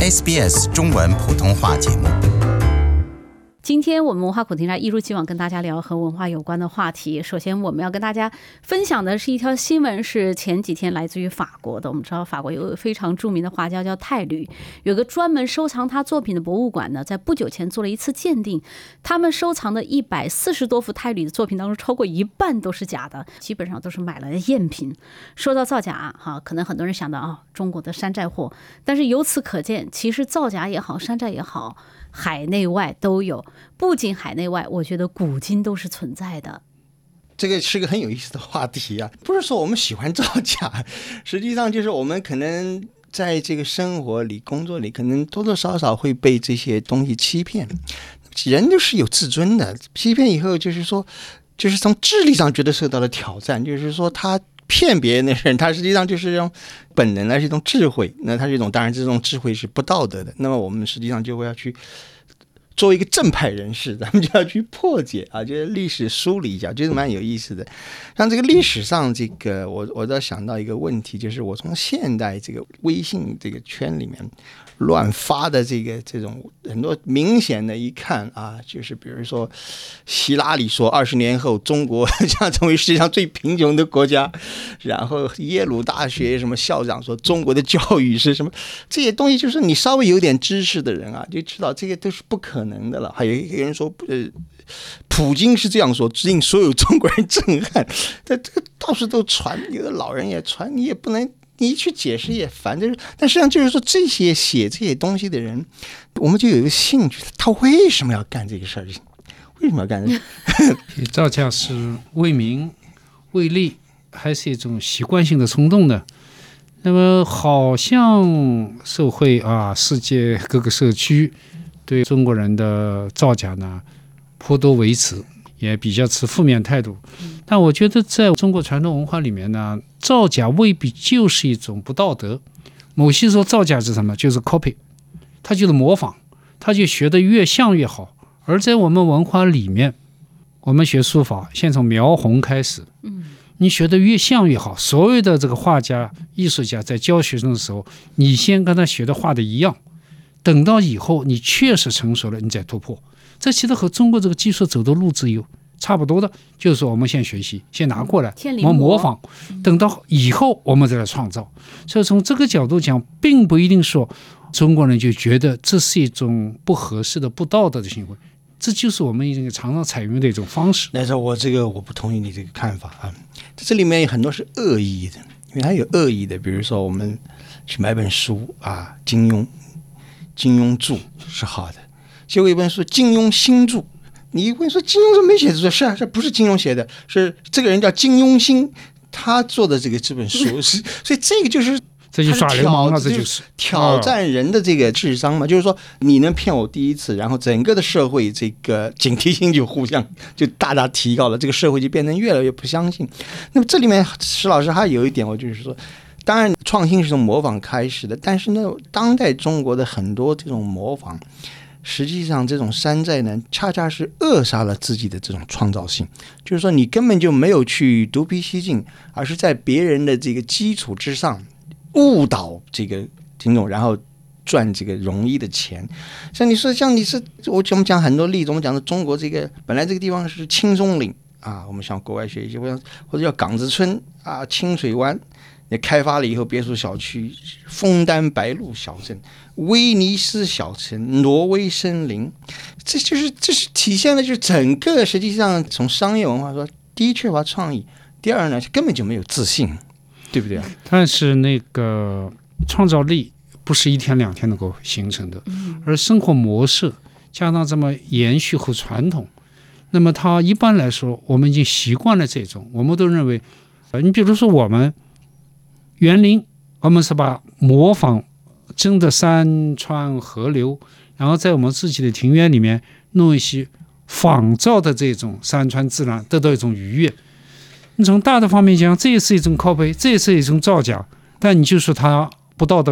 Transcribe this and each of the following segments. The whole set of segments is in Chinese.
SBS 中文普通话节目。 今天我们文化苦听来一如既往跟大家聊和文化有关的话题。首先我们要跟大家分享的是一条新闻，是前几天来自于法国的。我们知道法国有个非常著名的画家叫泰吕，有个专门收藏他作品的博物馆呢，在不久前做了一次鉴定，他们收藏的140多幅泰吕的作品当中，超过一半都是假的，基本上都是买来的赝品。说到造假可能很多人想到中国的山寨货，但是由此可见，其实造假也好，山寨也好，海内外都有。不仅海内外，我觉得古今都是存在的。 这个是个很有意思的话题啊，不是说我们喜欢造假，实际上就是我们可能在这个生活里、工作里，可能多多少少会被这些东西欺骗。人就是有自尊的，欺骗以后就是说，就是从智力上觉得受到了挑战，就是说他骗别人的人，他实际上就是用本能，那是一种智慧，那他是一种，当然这种智慧是不道德的。那么我们实际上就会要去作为一个正派人士，咱们就要去破解就是历史梳理一下，觉得蛮有意思的。像这个历史上这个，我倒想到一个问题，就是我从现代这个微信这个圈里面乱发的这种很多明显的一看就是比如说希拉里说20年后中国将成为世界上最贫穷的国家，然后耶鲁大学什么校长说中国的教育是什么，这些东西就是你稍微有点知识的人就知道这个都是不可能的了。还有一个人说普京是这样说，令所有中国人震撼，这个到处都传，有的老人也传，你也不能你去解释也烦。但实际上就是说，这些写这些东西的人，我们就有一个兴趣，他为什么要干这个事儿？为什么要干这个？ 造假是为名为利，还是一种习惯性的冲动呢？那么好像社会世界各个社区对中国人的造假呢颇多维持，也比较持负面态度。但我觉得在中国传统文化里面呢，造假未必就是一种不道德。某些说造假是什么？就是 copy， 它就是模仿，它就学得越像越好。而在我们文化里面，我们学书法先从描红开始，你学得越像越好。所有的这个画家艺术家在教学生的时候，你先跟他学的画的一样，等到以后你确实成熟了，你再突破。这其实和中国这个技术走的路子有差不多的，就是说我们先学习，先拿过来，我们模仿，等到以后我们再来创造。所以从这个角度讲，并不一定说中国人就觉得这是一种不合适的、不道德的行为，这就是我们一个常常采用的一种方式。 但是我不同意你这个看法这里面有很多是恶意的，因为它有恶意的，比如说我们去买本书金庸著是好的，结果一本书金庸新著，你问说金庸没写的，是这不是金庸写的，是这个人叫金庸新，他做的这本书是，所以这个就是这就耍流氓了，这就是挑战人的这个智商嘛。就是说你能骗我第一次，然后整个的社会这个警惕性就互相就大大提高了，这个社会就变成越来越不相信。那么这里面石老师还有一点，我就是说，当然创新是从模仿开始的，但是呢，当代中国的很多这种模仿，实际上这种山寨呢，恰恰是扼杀了自己的这种创造性。就是说你根本就没有去独辟蹊径，而是在别人的这个基础之上误导这个听众，然后赚这个容易的钱。像你是我们讲很多例子，我们讲的中国这个本来这个地方是青松岭我们向国外学习，或者叫岗子村清水湾也开发了以后，别墅小区、枫丹白露小镇、威尼斯小城、挪威森林，这是体现了就是整个实际上从商业文化说，第一缺乏创意，第二呢根本就没有自信，对不对但是那个创造力不是一天两天能够形成的，而生活模式加上这么延续和传统，那么它一般来说我们已经习惯了这种，我们都认为你比如说我们园林，我们是把模仿真的山川河流，然后在我们自己的庭院里面弄一些仿造的这种山川自然，得到一种愉悦。你从大的方面讲，这也是一种 copy， 这也是一种造假，但你就说它不道德了吗？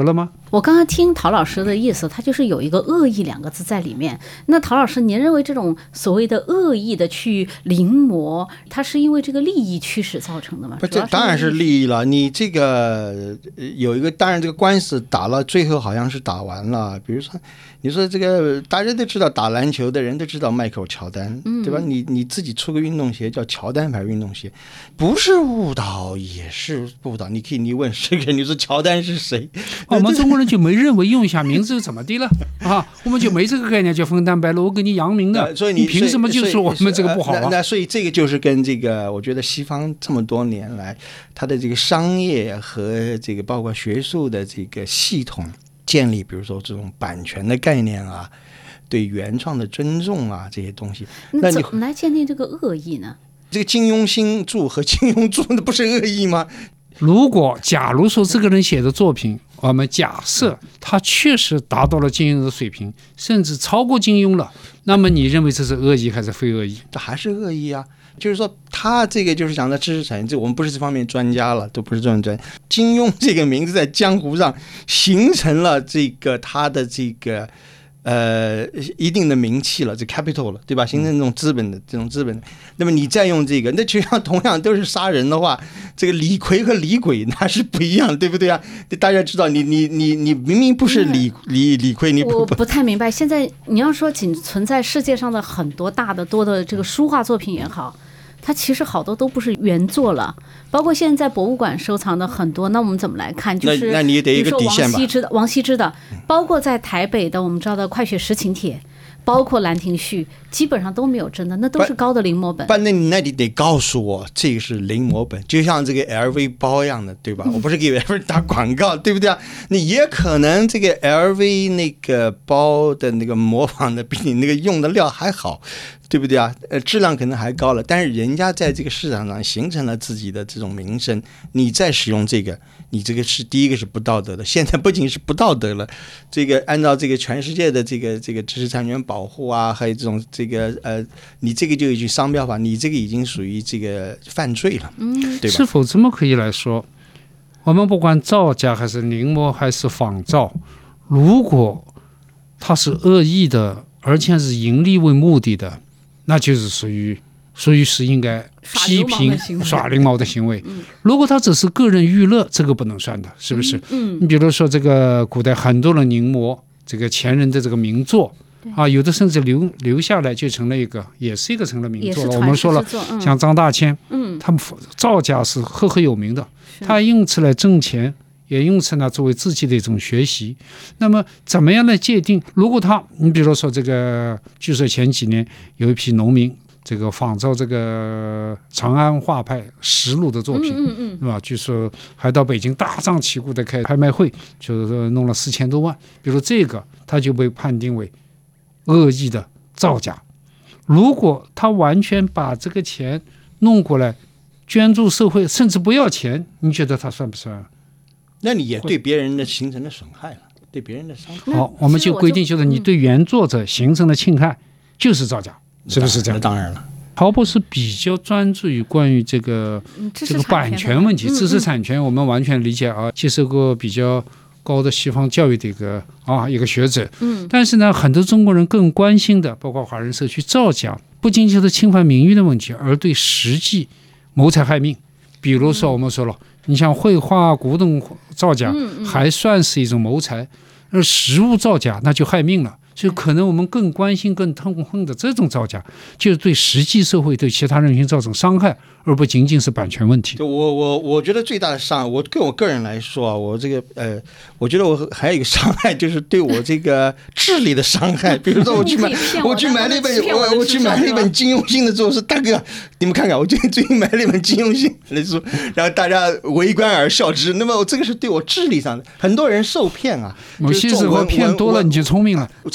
我刚刚听陶老师的意思，他就是有一个恶意2个字在里面。那陶老师，您认为这种所谓的恶意的去临摹，它是因为这个利益驱使造成的吗？ 不，这当然是利益了。你这个有一个，当然这个官司打了，最后好像是打完了。比如说，你说这个大家都知道，打篮球的人都知道迈克尔乔丹，对吧？你自己出个运动鞋叫乔丹牌运动鞋，不是误导也是误导。你问10个人，你说乔丹是谁？ 我们中国人就没认为用一下名字怎么的了啊？我们就没这个概念，叫分担白了，我给你扬名的， 所以你凭什么就说我们这个不好啊？ 那所以这个就是跟这个，我觉得西方这么多年来，它的这个商业和这个包括学术的这个系统建立，比如说这种版权的概念啊，对原创的尊重啊，这些东西， 那怎么来鉴定这个恶意呢？ 这个金庸新著和金庸著，那不是恶意吗？ 假如说这个人写的作品，我们假设他确实达到了金庸的水平，甚至超过金庸了，那么你认为这是恶意还是非恶意？ 这还是恶意啊！就是说，他这个就是讲的知识产权，这我们不是这方面专家了，都不是这种专家。金庸这个名字在江湖上形成了这个他的这个一定的名气了，这 capital 了，对吧？形成这种资本的。那么你再用这个，那就像同样都是杀人的话，这个李逵和李鬼那是不一样，对不对啊？大家知道，你明明不是李逵，你我不太明白。现在你要说仅存在世界上的很多大的多的这个书画作品也好，它其实好多都不是原作了，包括现在博物馆收藏的很多，那我们怎么来看？就是那你也得一个底线吧。 王羲之的，包括在台北的我们知道的《快雪时晴帖》，包括《兰亭序》，基本上都没有真的，那都是高的临摹本。 那你得告诉我这个是临摹本，就像这个 LV 包一样的，对吧？我不是给 LV 打广告，对不对啊？那也可能这个 LV 那个包的那个模仿的比你那个用的料还好，对不对啊？质量可能还高了，但是人家在这个市场上形成了自己的这种名声，你再使用这个，你这个是第一个是不道德的。现在不仅是不道德了，这个按照这个全世界的这个知识产权保护啊，还有这种这个你这个就已经商标法，你这个已经属于这个犯罪了，对吧？ 是否这么可以来说，我们不管造假还是临摹还是仿造，如果它是恶意的，而且是盈利为目的的，那就是属于是应该批评耍流氓的行为。如果他只是个人娱乐，这个不能算的，是不是？你比如说这个古代很多人临摹这个前人的这个名作啊，有的甚至留下来就成了也是一个成了名作了。我们说了，像张大千，他们造假是赫赫有名的，他用此来挣钱，也用此呢作为自己的一种学习。那么怎么样来界定？如果你比如说这个，据说前几年有一批农民这个仿造这个长安画派实录的作品，是吧？据说还到北京大张旗鼓的开拍卖会，就是弄了4000多万。比如这个，他就被判定为恶意的造假。如果他完全把这个钱弄过来捐助社会，甚至不要钱，你觉得他算不算？ 那你也对别人的形成了损害了，对别人的伤害。 好，我们就规定，就是你对原作者形成了侵害，就是造假，是不是这样？ 当然了。 陶博士比较专注于关于这个版权问题，知识产权，我们完全理解啊，接受过比较高的西方教育的一个学者。但是呢，很多中国人更关心的，包括华人社区造假，不仅仅是侵犯名誉的问题，而对实际谋财害命。比如说我们说了，你像绘画古董造假还算是一种谋财，而实物造假那就害命了。所以可能我们更关心更痛恨的这种造假，就是对实际社会对其他人群造成伤害，而不仅仅是版权问题。 我觉得最大的伤，对我个人来说，我这个我觉得我还有一个伤害，就是对我这个智力的伤害。比如说我去买了一本金庸新的书，是大哥，你们看看，我最近买了一本金庸新的书，然后大家围观而笑之。那么这个是对我智力上的，很多人受骗啊。 某些时候骗多了你就聪明了。 在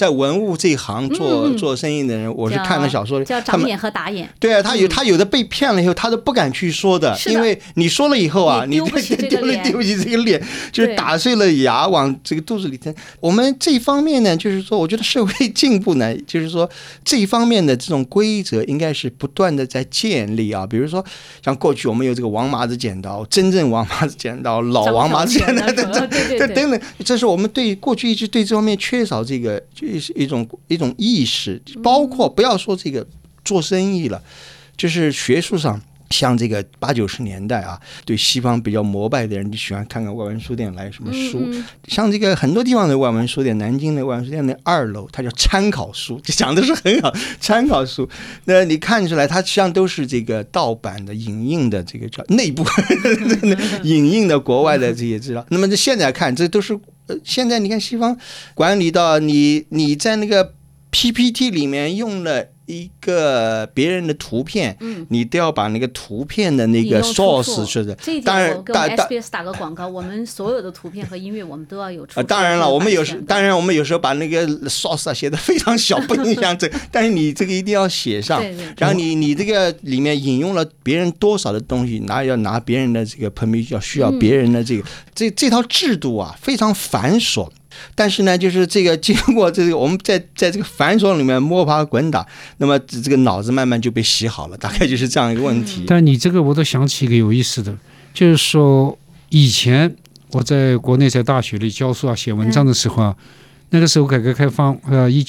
在文物这一行做生意的人，我是看了小说叫长眼和打眼。 对啊，他有的被骗了以后，他都不敢去说的，因为你说了以后啊，你丢不起这个脸，就是打碎了牙往这个肚子里吞。我们这一方面呢，就是说，我觉得社会进步呢，就是说这一方面的这种规则应该是不断的在建立啊。比如说，像过去我们有这个王麻子剪刀、真正王麻子剪刀、老王麻子剪刀等等，这是我们对过去一直对这方面缺少这个就是一种意识，包括不要说这个做生意了，就是学术上。像这个80、90年代啊，对西方比较膜拜的人，就喜欢看看外文书店来什么书。像这个很多地方的外文书店，南京的外文书店的2楼，它叫参考书，就讲的是很好。参考书，那你看出来，它实际上都是这个盗版的、影印的，这个叫内部影印的国外的这些资料。那么这现在看，这都是现在你看西方管理到你在那个 PPT 里面用了一个别人的图片，你都要把那个图片的那个 source 是的。 这一点我跟 SBS 打个广告，我们所有的图片和音乐我们都要有出处。 当然了，我们有时候把那个 source 写得非常小，不能像这，但是你这个一定要写上。 对。 然后你这个里面引用了别人多少的东西，要拿别人的这个 permission， 要需要别人的这套制度啊，非常繁琐。但是呢，就是这个经过这个我们在这个繁琐里面摸爬滚打，那么这个脑子慢慢就被洗好了，大概就是这样一个问题。 但你这个我都想起一个有意思的，就是说以前我在国内在大学里教书啊、写文章的时候啊，那个时候改革开放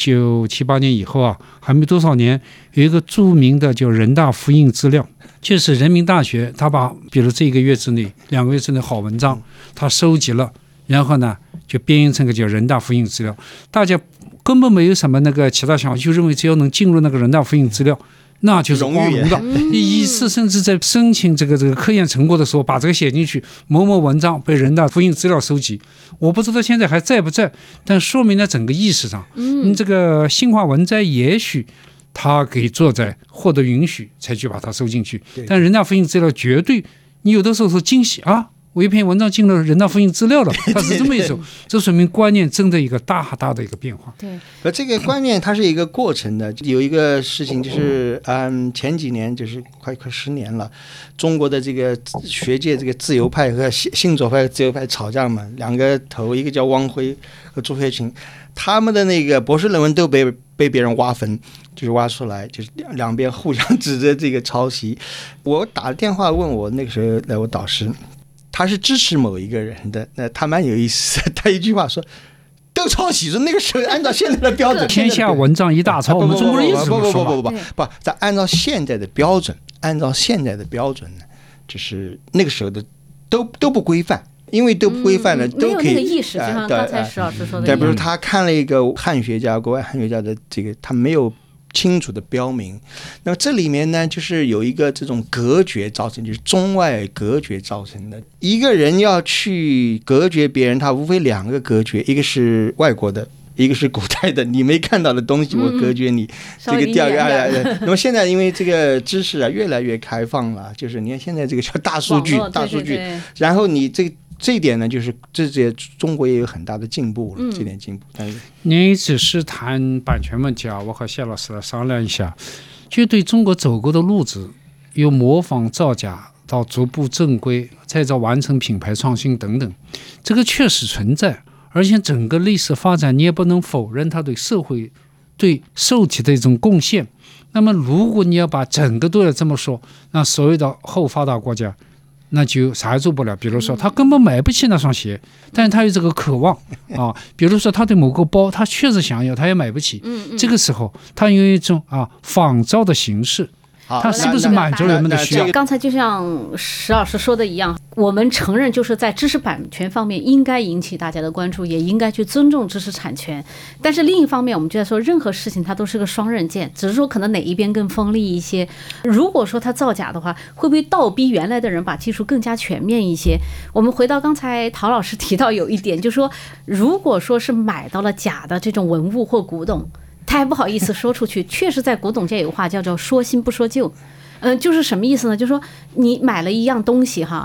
1978年以后啊，还没多少年，有一个著名的叫人大复印资料，就是人民大学他把比如这1个月之内、2个月之内好文章，他收集了，然后呢就编译成个叫人大复印资料，大家根本没有什么那个其他想法，就认为只要能进入那个人大复印资料，那就是光荣的。一次甚至在申请这个科研成果的时候，把这个写进去，某某文章被人大复印资料收集，我不知道现在还在不在，但说明了整个意识上，这个新华文摘也许他给作者获得允许才去把它收进去，但人大复印资料绝对，你有的时候说惊喜啊。我一篇文章进了人大复印资料了，它是这么一种，这说明观念真的一个大的一个变化。 对， 这个观念它是一个过程的。有一个事情就是，前几年就是快10年了，中国的这个学界这个自由派和新左派和自由派吵架嘛，两个头，一个叫汪辉和朱学勤，他们的那个博士论文都被别人挖坟。就是挖出来，就是两边互相指着这个抄袭。我打电话问我那个时候的我导师。他是支持某一个人的，那他蛮有意思的。他一句话说，都抄袭，说那个时候按照现在的标准， 天下文章一大抄，我们中国人一直这么说吧？ 不，咱按照现在的标准，呢，就是那个时候的都不规范，因为都不规范了，都可以。 没有那个意识，就像刚才石老师说的一样。 比如他看了一个汉学家，国外汉学家的这个，他没有清楚的标明，那么这里面呢，就是有一个这种隔绝造成，就是中外隔绝造成的。一个人要去隔绝别人，他无非2个隔绝，一个是外国的，一个是古代的，你没看到的东西我隔绝你。这个第2个，那么现在因为这个知识啊越来越开放了，就是你看现在这个叫大数据，然后你这一点呢，就是这中国也有很大的进步了，这点进步。但是您只是谈版权问题啊，我和谢老师来商量一下，就对中国走过的路子，由模仿造假到逐步正规，再到完成品牌创新等等，这个确实存在，而且整个历史发展你也不能否认它对社会、对受体的一种贡献。那么如果你要把整个都要这么说，那所谓的后发达国家那就啥也做不了。比如说他根本买不起那双鞋，但是他有这个渴望啊。比如说他对某个包他确实想要，他也买不起，这个时候他用一种仿造的形式，他是不是满足人们的需要？ 刚才就像石老师说的一样，我们承认就是在知识版权方面应该引起大家的关注，也应该去尊重知识产权。但是另一方面，我们就在说任何事情它都是个双刃剑，只是说可能哪一边更锋利一些。如果说它造假的话，会不会倒逼原来的人把技术更加全面一些？我们回到刚才陶老师提到有一点，就是说如果说是买到了假的这种文物或古董，他还不好意思说出去，确实在古董界有话叫做说新不说旧。就是什么意思呢？就是说你买了一样东西哈，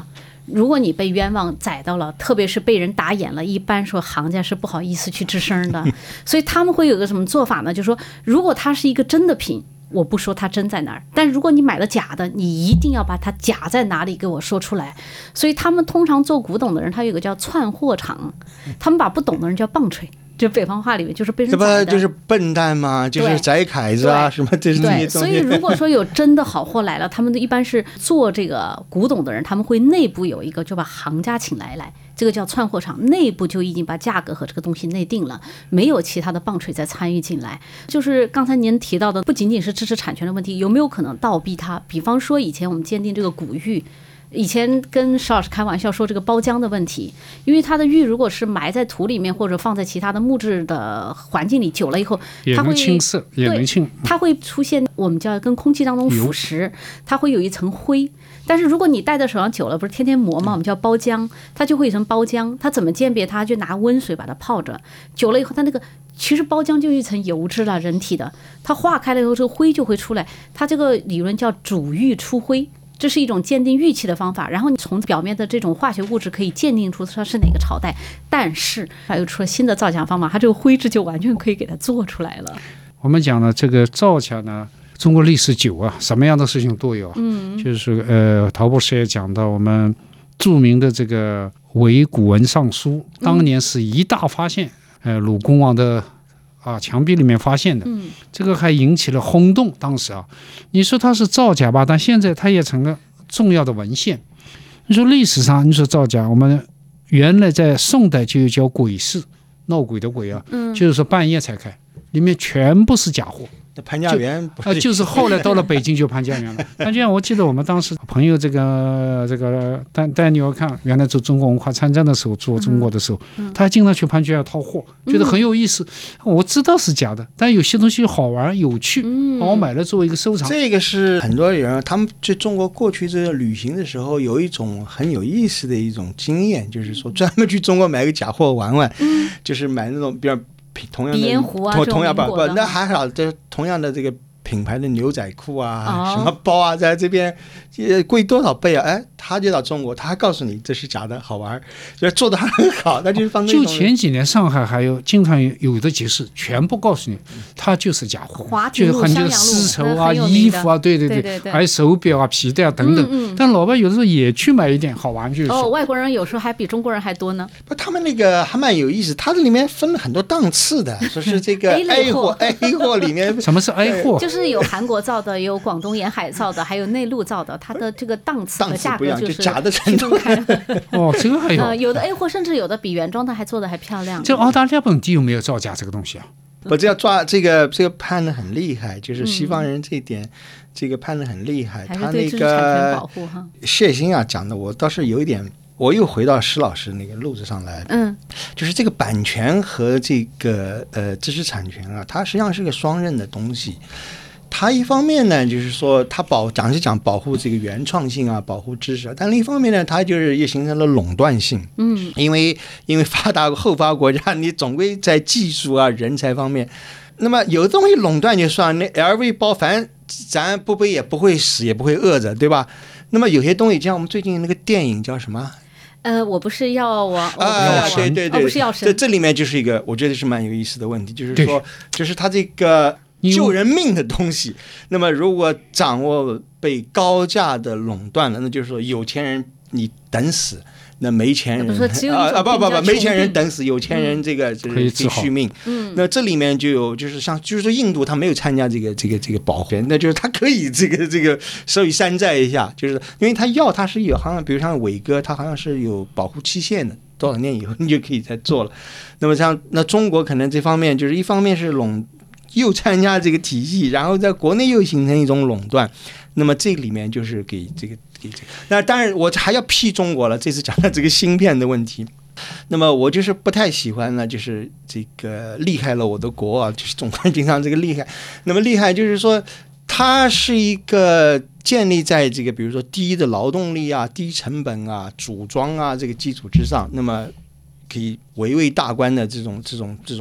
如果你被冤枉宰到了，特别是被人打眼了，一般说行家是不好意思去吱声的，所以他们会有个什么做法呢？就是说，如果它是一个真的品，我不说它真在哪儿，但如果你买了假的，你一定要把它假在哪里给我说出来。所以他们通常做古董的人，他有一个叫窜货场，他们把不懂的人叫棒槌。就北方话里面就是被人宰的， 这不就是笨蛋吗？就是宰凯子啊，什么这些东西。 所以如果说有真的好货来了，他们一般是做这个古董的人，他们会内部有一个就把行家请来，这个叫窜货场，内部就已经把价格和这个东西内定了，没有其他的棒槌再参与进来。就是刚才您提到的，不仅仅是知识产权的问题，有没有可能倒逼它？比方说以前我们鉴定这个古玉。以前跟邵老师开玩笑说这个包浆的问题，因为它的玉如果是埋在土里面或者放在其他的木质的环境里久了以后，它会青色，也能青， 它会出现我们叫跟空气当中腐蚀，它会有一层灰。但是如果你戴在手上久了，不是天天磨吗？我们叫包浆，它就会有一层包浆。它怎么鉴别它？就拿温水把它泡着，久了以后，它那个其实包浆就是一层油脂了，人体的，它化开了以后，这个灰就会出来。它这个理论叫煮玉出灰。这是一种鉴定玉器的方法，然后你从表面的这种化学物质可以鉴定出它是哪个朝代，但是它又出了新的造假方法，它这个灰质就完全可以给它做出来了。 我们讲的这个造假呢，中国历史久啊，什么样的事情都有。就是陶博士也讲到我们著名的这个伪古文尚书，当年是一大发现，鲁公王的墙壁里面发现的，这个还引起了轰动。当时你说它是造假吧，但现在它也成了重要的文献。你说历史上，你说造假，我们原来在宋代就有叫鬼市，闹鬼的鬼就是说半夜才开，里面全部是假货。 潘家园就是后来到了北京就潘家园了。潘家园，我记得我们当时朋友这个带你要看，原来做中国文化参战的时候，做中国的时候，他还经常去潘家园掏货，觉得很有意思。我知道是假的，但有些东西好玩有趣，我买了作为一个收藏。 这个是很多人他们去中国过去这个旅行的时候，有一种很有意思的一种经验，就是说专门去中国买个假货玩玩，就是买那种比较同样的鼻烟壶同样不，那还好，这同样的这个品牌的牛仔裤什么包在这边贵多少倍他就到中国，他还告诉你这是假的，好玩，就做的很好。那就是放就前几年上海还有经常有的集市，全部告诉你它就是假货，就很多丝绸衣服对，还有手表皮带等等。但老外有的时候也去买一点好玩，就是外国人有时候还比中国人还多呢。 他们那个还蛮有意思，它这里面分了很多档次的，说是这个 A 货里面什么是 A 货？ 就是有韩国造的，有广东沿海造的，还有内陆造的，它的这个档次和价格就是假的程度。 这个还有的 A 货甚至有的比原装的还做的还漂亮。 这澳大利亚本地有没有造假这个东西我这要抓这个判的很厉害，就是西方人这一点，这个判的很厉害。 还是对知识产权保护谢欣讲的，我倒是有一点，我又回到施老师那个路子上来。就是这个版权和这个知识产权它实际上是个双刃的东西。它一方面呢，就是说它讲保护这个原创性保护知识，但另一方面呢，它就是也形成了垄断性。因为后发国家，你总归在技术人才方面，那么有的东西垄断就算，那 LV 包反正咱不背也不会死也不会饿着，对吧？那么有些东西，像我们最近那个电影叫什么？ 我不是药王对， 不是药神。 这里面就是一个我觉得是蛮有意思的问题，就是说，就是它这个救人命的东西，那么如果掌握被高价的垄断了，那就是说有钱人你等死，那没钱人没钱人等死，有钱人这个就是可以续命。那这里面就有就是说印度他没有参加这个保护，那就是他可以这个所以山寨一下，就是因为他它是有好像比如像伟哥，他好像是有保护期限的，多少年以后你就可以再做了。那么那中国可能这方面就是一方面是又参加这个体系，然后在国内又形成一种垄断，那么这里面就是给这个，那当然我还要批中国了，这次讲到这个芯片的问题，那么我就是不太喜欢呢，就是这个厉害了我的国就是总会经常这个厉害，那么厉害就是说它是一个建立在这个比如说低的劳动力低成本组装这个基础之上，那么可以围魏大关的这种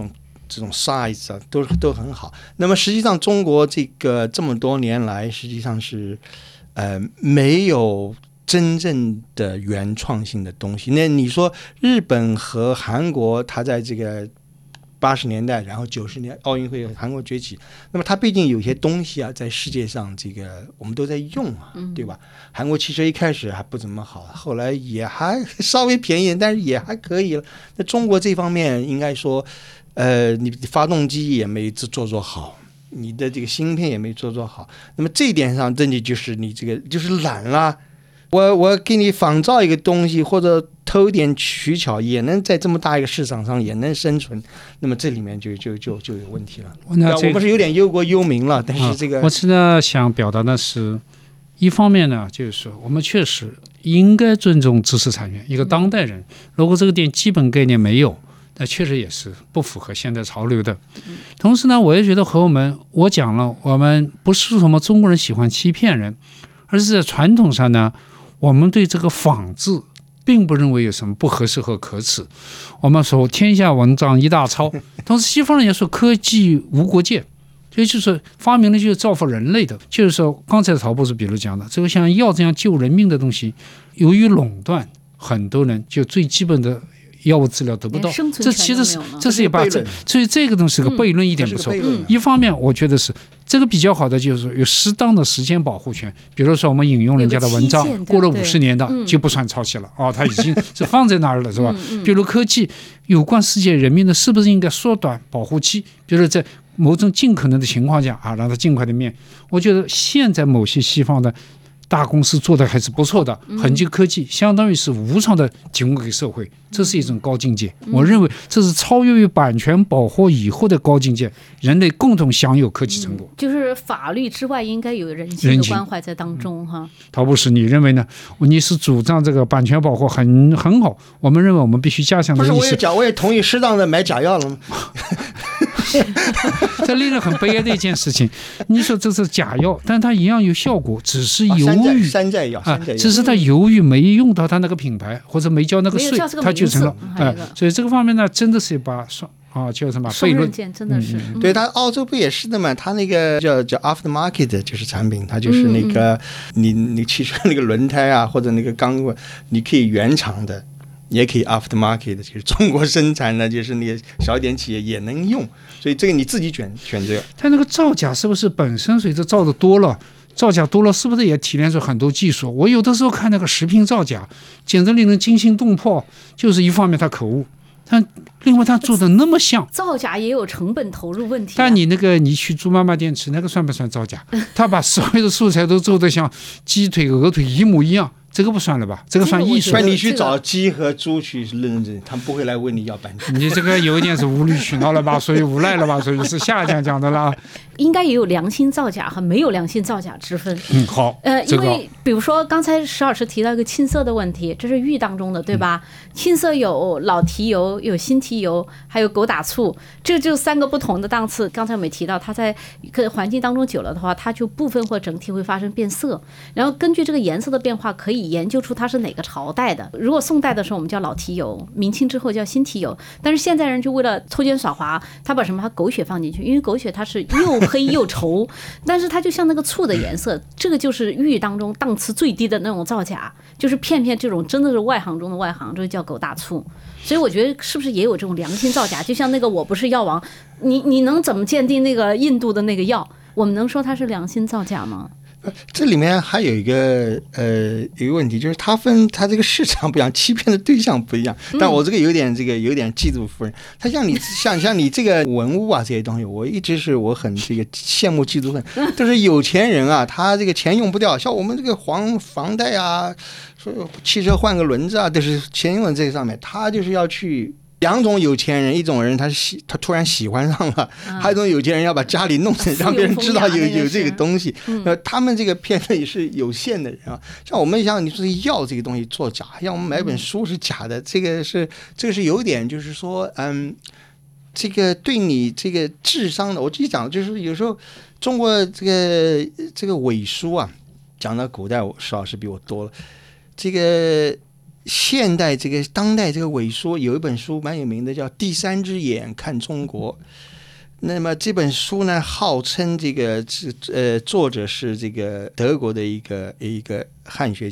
size 都很好。那么实际上中国这么多年来实际上是没有真正的原创性的东西。那你说日本和韩国，它在这个80年代，然后90年奥运会韩国崛起，那么它毕竟有些东西啊，在世界上这个我们都在用啊，对吧？韩国汽车一开始还不怎么好，后来也还稍微便宜，但是也还可以了。那中国这方面应该说，你发动机也没做好，你的这个芯片也没做好。那么这一点上，真的就是你这个就是懒啦。我给你仿造一个东西，或者偷点取巧，也能在这么大一个市场上也能生存，那么这里面就有问题了。我们是有点忧国忧民了，但是这个我现在想表达的是，一方面呢，就是说我们确实应该尊重知识产权。一个当代人，如果这个点基本概念没有，那确实也是不符合现代潮流的。同时呢，我也觉得和我讲了，我们不是什么中国人喜欢欺骗人，而是在传统上呢，我们对这个仿制并不认为有什么不合适和可耻。我们说天下文章一大抄，同时西方人也说科技无国界，所以就是发明了就是造福人类的。就是说刚才陶博士比如讲的，这个像药这样救人命的东西，由于垄断，很多人就最基本的药物治疗得不到，这其实是一把所以这个东西是个悖论，一点不错。一方面我觉得是这个比较好的，就是有适当的时间保护权，比如说我们引用人家的文章，过了50年的就不算抄袭了它已经是放在那儿了，是吧？比如科技有关世界人民的，是不是应该缩短保护期？比如说在某种尽可能的情况下让它尽快的灭。我觉得现在某些西方的大公司做的还是不错的，很多科技相当于是无偿的提供给社会，这是一种高境界。我认为这是超越于版权保护以后的高境界，人类共同享有科技成果。 就是法律之外应该有人性的关怀在当中哈。 陶博士，你认为呢？你是主张这个版权保护很好，我们认为我们必须加强的意识。 不是我也同意适当的买假药了吗？ 这令人很悲哀的一件事情。你说这是假药，但它一样有效果，只是由于山寨药只是它由于没用到它那个品牌或者没交那个税，它就成了所以这个方面呢，真的是一把叫什么悖论？ 真的是对，它澳洲不也是的嘛？它那个叫 aftermarket 就是产品，它就是那个你汽车那个轮胎啊或者那个钢棍，你可以原厂的。也可以 aftermarket 的，就是中国生产的，就是那个小一点企业也能用，所以这个你自己选择。 它那个造假是不是本身随着造的多了，造假多了，是不是也提炼出很多技术？我有的时候看那个食品造假，简直令人惊心动魄。就是一方面它可恶，但另外它做的那么像， 造假也有成本投入问题。 但你去猪妈妈店吃那个算不算造假？他把所有的素材都做得像鸡腿、鹅腿一模一样。这个不算了吧？这个算艺术。 你去找鸡和猪去认证，他们不会来问你要版权。 你这个有一点是无理取闹了吧？所以无赖了吧？所以是下讲的啦。 应该也有良心造假和没有良心造假之分。 好。 因为比如说刚才石老师提到一个青色的问题，这是玉当中的，对吧？青色有老提油、有新提油，还有狗打醋，这就3个不同的档次。刚才我们提到，它在一个环境当中久了的话，它就部分或整体会发生变色，然后根据这个颜色的变化，可以研究出它是哪个朝代的。如果宋代的时候我们叫老提油，明清之后叫新提油，但是现在人就为了偷奸耍滑，他把什么？他狗血放进去，因为狗血它是又黑又稠，但是它就像那个醋的颜色，这个就是玉当中档次最低的那种造假，就是骗这种真的是外行中的外行，这就叫狗打醋。所以我觉得是不是也有这种良心造假？就像那个我不是药王，你能怎么鉴定那个印度的那个药？我们能说它是良心造假吗？ 这里面还有一个问题，就是它这个市场不一样，欺骗的对象不一样。但我这个有点嫉妒夫人。他像你这个文物啊这些东西，我一直是我很这个羡慕嫉妒恨。就是有钱人啊，他这个钱用不掉，像我们这个房贷啊，说汽车换个轮子啊，都是钱用在这个上面，他就是要去。2种有钱人，一种人他突然喜欢上了，还有一种有钱人要把家里弄成让别人知道有这个东西。他们这个骗的也是有限的人啊。像我们像你说药这个东西做假，像我们买本书是假的，这个是有点就是说这个对你这个智商的，我自己讲就是有时候中国这个伪书啊，讲到古代石老师比我多了，这个。现代当代这个伪书有一本书蛮有名的，叫《第3只眼看中国》。那么这本书呢，号称这个作者是这个德国的一个汉学家，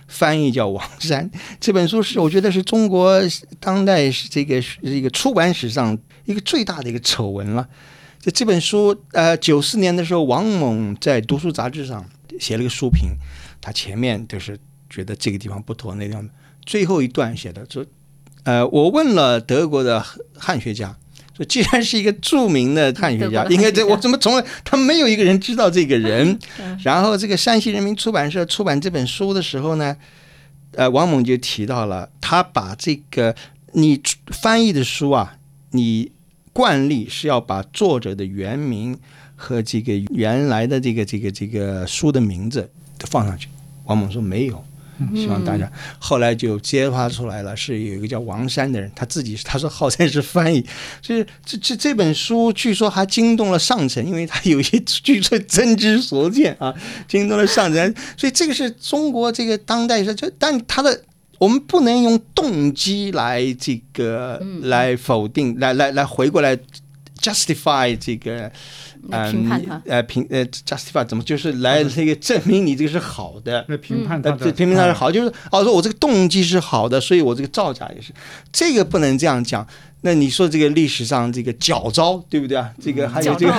翻译叫王山。这本书是我觉得是中国当代这个出版史上一个最大的一个丑闻了。这本书94年的时候，王蒙在读书杂志上写了个书评，他前面就是觉得这个地方不妥，那地方最后一段写的说，我问了德国的汉学家，说既然是一个著名的汉学家，应该我怎么从来他没有一个人知道这个人。然后这个山西人民出版社出版这本书的时候呢，王蒙就提到了，他把这个你翻译的书啊，你惯例是要把作者的原名和这个原来的这个书的名字放上去。王蒙说没有，希望大家后来就揭发出来了，是有一个叫王山的人，他说号称是翻译，所以这本书据说还惊动了上层，因为他有一些据说真知所见啊，惊动了上层。所以这个是中国这个当代但他的我们不能用动机来来否定，来回过来 justify 这个。 评判他 justify 怎么就是来这个证明你这个是好的， 评判他的评判他是好，就是说我这个动机是好的，所以我这个造假也是，这个不能这样讲。那你说这个历史上这个矫诏，对不对啊？这个还有这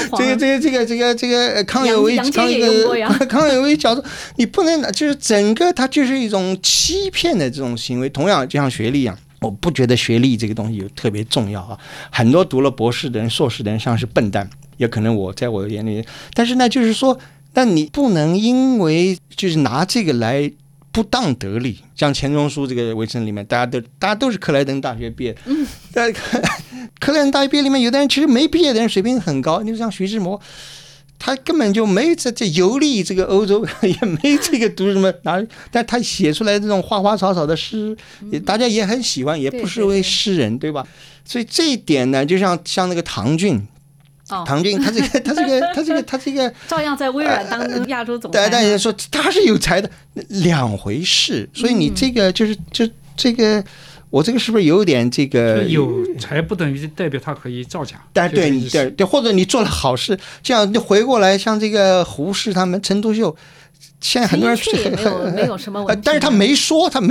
个康有为矫诏，你不能就是整个它就是一种欺骗的这种行为。同样就像学历一样，我不觉得学历这个东西有特别重要啊。很多读了博士的人、硕士的人像是笨蛋。也可能在我眼里，但是呢，就是说，但你不能因为就是拿这个来不当得利。像钱钟书这个围城里面，大家都是克莱登大学毕业，克莱登大学毕业里面，有的人其实没毕业的人水平很高，你像徐志摩，他根本就没这游历这个欧洲，也没这个读什么但他写出来这种花花草草的诗，大家也很喜欢，也不失为诗人，对吧？所以这一点呢，就像那个唐骏。唐骏他这个照样在微软当亚洲总裁， 大家说他是有才的，两回事。所以你这个就这个，我这个是不是有点这个有才不等于代表他可以造假？ 对，或者你做了好事，这样就回过来，像这个胡适他们、陈独秀。现在很多人没有什么问题， 但是他没说，像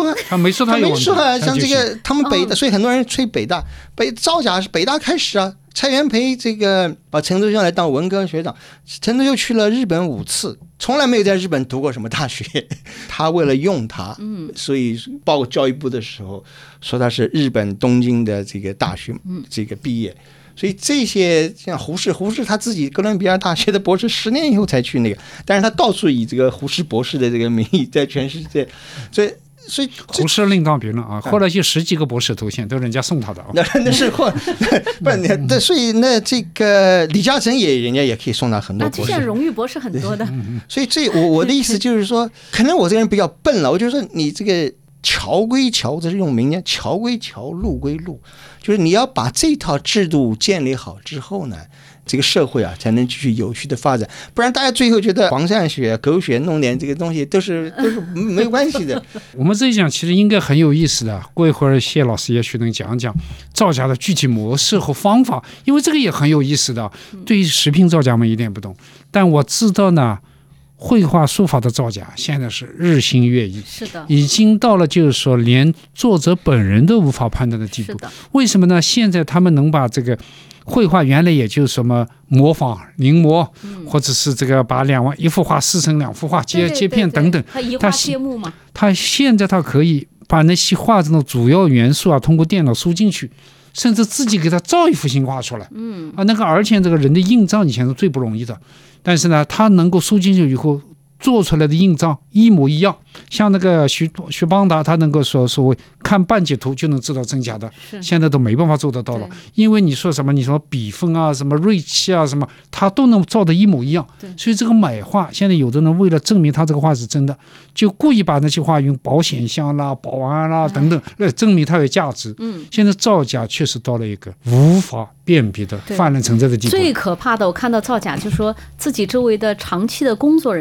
这个他们北大，所以很多人吹北大，造假是北大开始啊。蔡元培这个把陈独秀来当文科学长，陈独秀去了日本5次，从来没有在日本读过什么大学。他为了用他，所以报过教育部的时候说他是日本东京的这个大学这个毕业。所以这些像胡适他自己哥伦比亚大学的博士10年以后才去那个，但是他到处以这个胡适博士的这个名义在全世界，所以胡适另当别论啊，后来就10几个博士头衔都人家送他的啊。 那是不，所以那这个李嘉诚人家也可以送他很多博士， 现在荣誉博士很多的。 所以我的意思就是说，可能我这个人比较笨了，我就说你这个桥归桥，这是用名言，桥归桥，路归路，就是你要把这套制度建立好之后呢，这个社会啊才能继续有序的发展，不然大家最后觉得黄鳝血、狗血弄点这个东西都是没关系的。 我们这一讲其实应该很有意思的，过一会儿谢老师也许能讲讲造假的具体模式和方法，因为这个也很有意思的。对于食品造假我们一点不懂，但我知道呢，绘画书法的造假现在是日新月异， 是的， 已经到了就是说连作者本人都无法判断的地步。为什么呢？现在他们能把这个绘画原来也就是什么模仿临摹，或者是这个把一幅画撕成2幅画接片等等， 他移花接木嘛。 他现在他可以把那些画中的主要元素啊，通过电脑输进去，甚至自己给他造一幅新画出来。而且这个人的印章以前是最不容易的，但是呢，他能够输进去以后做出来的印章一模一样，像那个徐邦达，他能够所谓看半截图就能知道真假的，现在都没办法做得到了。因为你说什么，你说笔锋啊，什么锐气啊，什么，他都能造得一模一样。所以这个买画，现在有的人为了证明他这个画是真的，就故意把那些画用保险箱啦、保安啦等等来证明它有价值。现在造假确实到了一个无法辨别的泛滥成灾的地步。 最可怕的，我看到造假就是说自己周围的长期的工作人员和子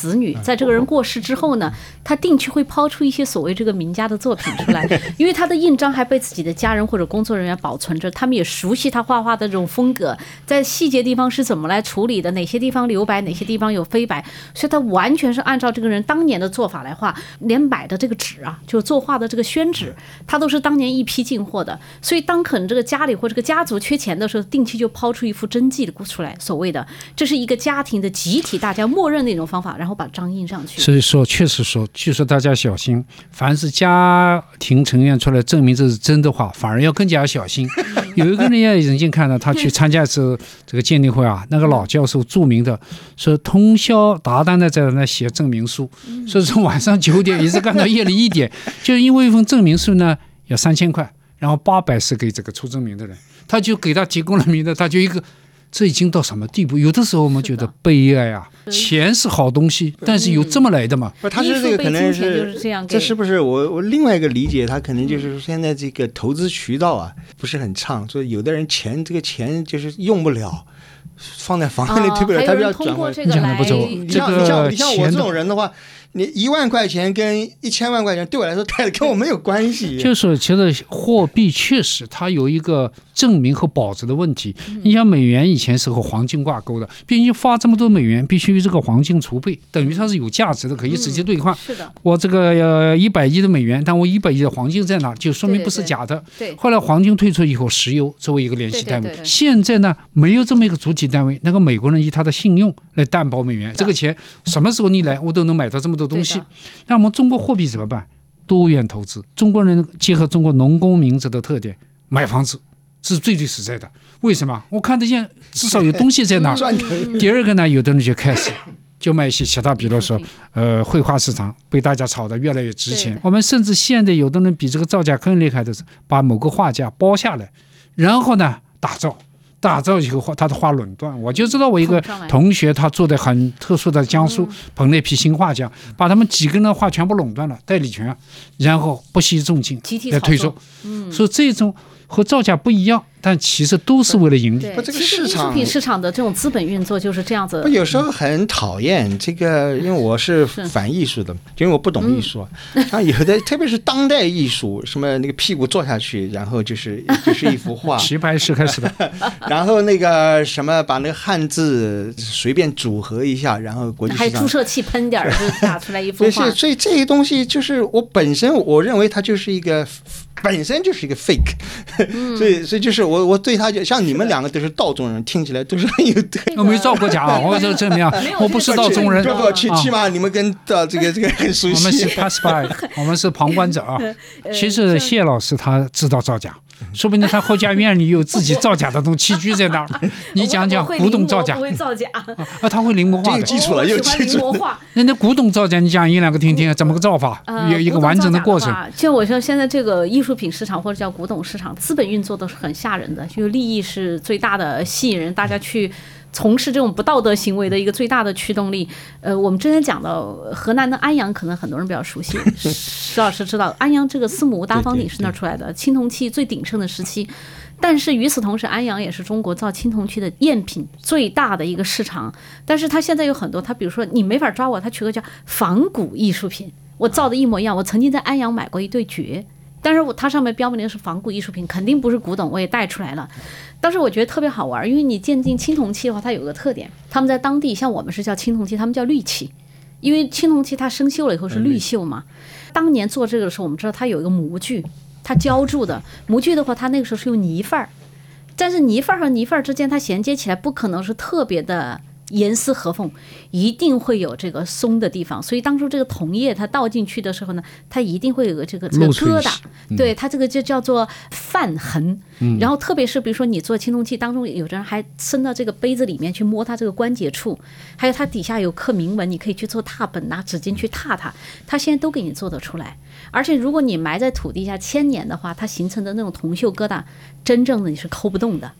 子女在这个人过世之后呢，他定期会抛出一些所谓这个名家的作品出来，因为他的印章还被自己的家人或者工作人员保存着，他们也熟悉他画画的这种风格，在细节地方是怎么来处理的，哪些地方留白，哪些地方有飞白，所以他完全是按照这个人当年的做法来画，连买的这个纸啊，就作画的这个宣纸，他都是当年一批进货的，所以当可能这个家里或这个家族缺钱的时候，定期就抛出一幅真迹出来，所谓的这是一个家庭的集体大家默认的一种方法，然后把章印上去。 所以说确实说，据说大家小心，凡是家庭成员出来证明这是真的话，反而要更加小心。有一个人也曾经看到他去参加一次这个鉴定会啊，那个老教授著名的说通宵达旦的在那写证明书，说从晚上9点一直干到夜里1点，就是因为一份证明书呢要3000块，然后800是给这个出证明的人，他就给他提供了名的，他就一个。这已经到什么地步？有的时候我们觉得悲哀啊，钱是好东西，但是有这么来的吗？ 不，他是这个可能是这是不是我另外一个理解？他可能就是现在这个投资渠道啊不是很畅，所以有的人这个钱就是用不了，放在房子里推不了，他要转换。 讲的不错， 你像我这种人的话。你1万块钱跟1000万块钱对我来说跟我没有关系。 就是其实货币确实它有一个证明和保值的问题。你像美元以前是和黄金挂钩的，必须发这么多美元，必须这个黄金储备，等于它是有价值的，可以直接兑换。 是的， 我这个100亿的美元，但我100亿的黄金在哪，就说明不是假的。 对。 后来黄金退出以后，石油作为一个联系单位，现在呢没有这么一个主体单位，那个美国人以他的信用来担保美元，这个钱什么时候你来，我都能买到这么多东西。那我们中国货币怎么办？多元投资，中国人结合中国农工民族的特点，买房子是最实在的。为什么？我看得见，至少有东西在那儿。第二个呢，有的人就开始就卖一些其他，比如说绘画市场被大家炒得越来越值钱。我们甚至现在有的人比这个造价更厉害的是，把某个画家包下来，然后呢打造以后他的画垄断。我就知道我一个同学，他做的很特殊的江苏捧那批新画家，把他们几个人的画全部垄断了，代理权，然后不惜重金来推售。所以这种和造价不一样，但其实都是为了盈利。 这个市场， 艺术品市场的这种资本运作就是这样子。 有时候很讨厌这个，因为我是反艺术的，因为我不懂艺术。有的特别是当代艺术，什么那个屁股坐下去，然后就是一幅画， 齐白石开始的。 然后那个什么把那个汉字随便组合一下，然后国际市场还注射器喷点就打出来一幅画。 所以这些东西就是我认为它就是一个。本身就是一个 fake，所以就是我对他就像你们2个都是道中人，听起来都是很有德。 我没造过假啊，我就证明我不是道中人。 不，起码你们跟这个很熟悉。 我们是 pass by， 我们是旁观者啊。其实谢老师他知道造假，说不定他后家院里有自己造假的东西器具在那儿。你讲讲古董造假。 不会造假他会临摹画的。 记住了，又记住了。 那古董造假，你讲1-2个听听，怎么个造法？有一个完整的过程。 就我说现在这个艺术品市场或者叫古董市场，资本运作都是很吓人的，就利益是最大的吸引人，大家去从事这种不道德行为的一个最大的驱动力。我们之前讲到河南的安阳，可能很多人比较熟悉，石老师知道安阳这个司母大方鼎是那出来的，青铜器最鼎盛的时期。但是与此同时，安阳也是中国造青铜器的赝品最大的一个市场。但是它现在有很多，它比如说你没法抓我，它取个叫仿古艺术品，我造的一模一样。我曾经在安阳买过一对爵，但是它上面标明的是仿古艺术品，肯定不是古董，我也带出来了。当时我觉得特别好玩，因为你鉴定青铜器的话，它有个特点，他们在当地像我们是叫青铜器，他们叫绿器，因为青铜器它生锈了以后是绿锈嘛。当年做这个的时候，我们知道它有一个模具，它浇筑的模具的话，它那个时候是用泥范儿，但是泥范儿和泥范儿之间它衔接起来不可能是特别的严丝合缝，一定会有这个松的地方，所以当初这个铜液它倒进去的时候呢，它一定会有个这个疙瘩，对，它这个就叫做泛痕。然后特别是比如说你做青铜器当中，有的人还伸到这个杯子里面去摸它这个关节处，还有它底下有刻铭文，你可以去做拓本，拿纸巾去拓它，它现在都给你做得出来。而且如果你埋在土地下1000年的话，它形成的那种铜锈疙瘩，真正的你是抠不动的。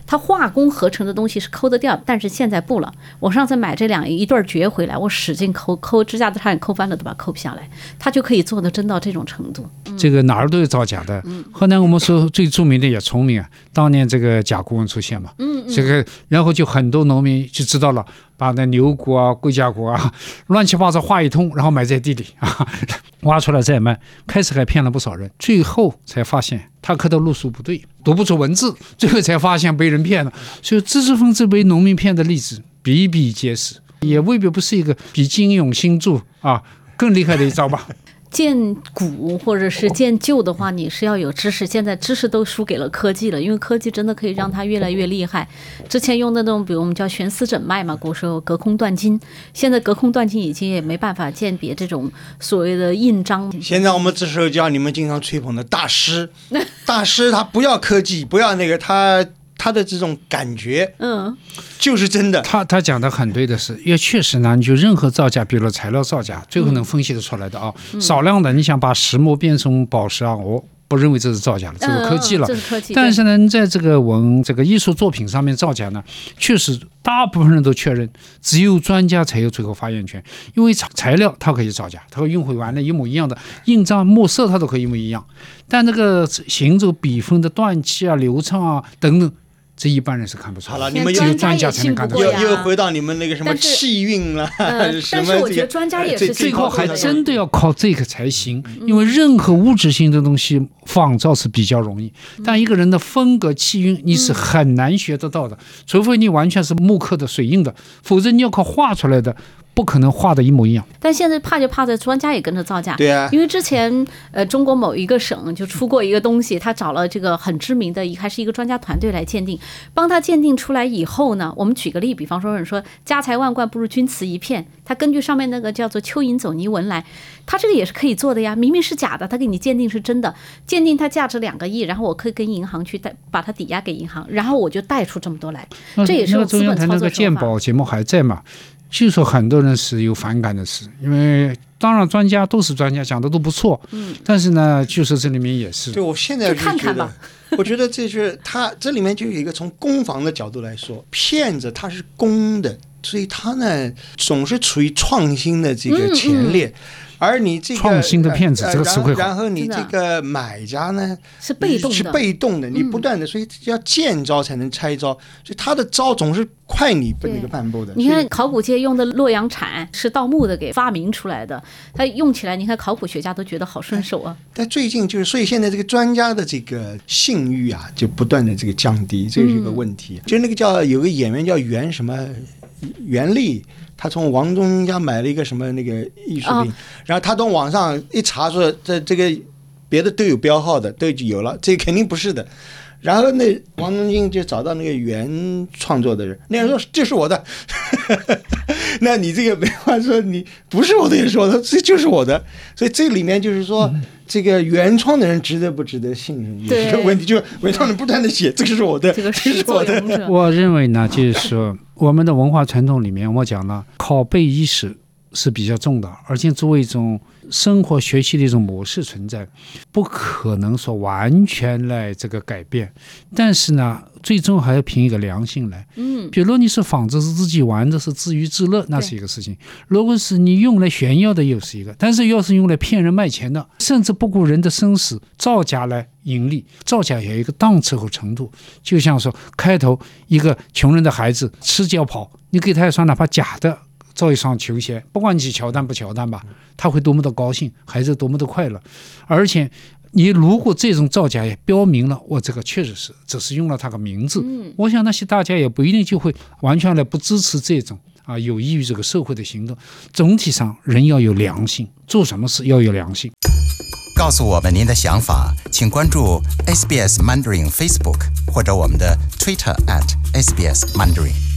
它化工合成的东西是抠得掉，但是现在不了。我上次买这一对蕨回来，我使劲抠指甲都差点抠翻了，都把它抠不下来。它就可以做的真到这种程度。 这个哪儿都有造假的。河南我们说最著名的也聪明啊，当年这个甲骨文出现嘛，这个然后就很多农民就知道了，把那牛骨啊、龟甲骨啊乱七八糟画一通，然后埋在地里啊，挖出来再卖。开始还骗了不少人，最后才发现他刻的路数不对，读不出文字，最后才发现被人骗了。所以知识分子被农民骗的例子比比皆是，也未必不是一个比金庸星注啊更厉害的一招吧。 建古或者是建旧的话，你是要有知识，现在知识都输给了科技了，因为科技真的可以让它越来越厉害。之前用的那种，比如我们叫悬丝诊脉嘛，古时候隔空断筋，现在隔空断筋已经也没办法鉴别这种所谓的印章。 现在我们这时候叫你们经常吹捧的大师，大师他不要科技，不要那个他的这种感觉，就是真的。 他讲的很对的是，因为确实呢，你就任何造假，比如材料造假，最后能分析得出来的啊。少量的，你想把石墨变成宝石啊，我不认为这是造假了，这是科技了。 这是科技。 但是呢，在这个艺术作品上面造假呢，确实大部分人都确认，只有专家才有最后发言权。因为材料它可以造假，它和运回完了一模一样的，印章墨色它都可以一模一样，但那个行走笔锋的断气啊、流畅啊等等。这一般人是看不出来。 好了，你们只有专家才能看得出来。 又回到你们那个什么气运了， 但是我觉得专家也是最后还真的要靠这个才行，因为任何物质性的东西仿造是比较容易，但一个人的风格气韵你是很难学得到的，除非你完全是木刻的、水印的，否则你要靠画出来的。不可能画的一模一样， 但现在怕就怕在专家也跟着造假。 对啊， 因为之前中国某一个省就出过一个东西，他找了这个很知名的还是一个专家团队来鉴定，帮他鉴定出来以后呢，我们举个例，比方说有人说家财万贯不如君瓷一片，他根据上面那个叫做蚯蚓走泥纹来，他这个也是可以做的呀，明明是假的，他给你鉴定是真的，鉴定它价值2个亿，然后我可以跟银行去把它抵押给银行，然后我就贷出这么多来，这也是有资本操作手法。 那个鉴宝节目还在嘛？据说很多人是有反感的事，因为当然专家都是专家，讲的都不错，但是呢，就是这里面也是。 对，我现在就看看吧。 我觉得这就是他这里面就有一个从攻防的角度来说，骗子他是攻的，所以他呢总是处于创新的这个前列。而你这个创新的骗子这个词汇， 然后你这个买家呢是被动的， 你不断的，所以要见招才能拆招，所以他的招总是快你那个半步的。 你看考古界用的洛阳铲是盗墓的给发明出来的，它用起来你看考古学家都觉得好顺手啊。 但最近就是，所以现在这个专家的这个信誉啊，就不断的这个降低，这是一个问题。就那个有个演员叫袁立。他从王中家买了一个什么那个艺术品，然后他到网上一查说这个别的都有标号的，都有了，这肯定不是的。然后那王中金就找到那个原创作的人，那人说这是我的，那你这个没话说，你不是我的也是我的，这就是我的。所以这里面就是说，这个原创的人值得不值得信任也是个问题，就是原创人不断的写这个是我的，这个是我的。 我认为呢，就是说我们的文化传统里面，我讲了拷贝意识是比较重的，而且作为一种生活学习的一种模式存在，不可能说完全来这个改变，但是呢最终还要凭一个良心来。比如你是仿制是自己玩的是自娱自乐，那是一个事情，如果是你用来炫耀的又是一个，但是要是用来骗人卖钱的，甚至不顾人的生死造假来盈利，造假也有一个档次和程度。就像说开头一个穷人的孩子吃脚跑，你给他一双哪怕假的造一双球鞋，不管你是乔丹不乔丹吧，他会多么的高兴，孩子多么的快乐。而且你如果这种造假也标明了我这个确实是只是用了他的名字，我想那些大家也不一定就会完全来不支持这种有益于这个社会的行动。总体上人要有良心，做什么事要有良心。 告诉我们您的想法，请关注 SBS Mandarin Facebook 或者我们的 Twitter @SBS Mandarin。